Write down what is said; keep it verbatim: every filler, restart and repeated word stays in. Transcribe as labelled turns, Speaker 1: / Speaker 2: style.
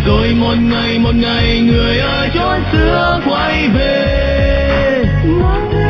Speaker 1: rồi một ngày một ngày người ở chốn xưa quay về.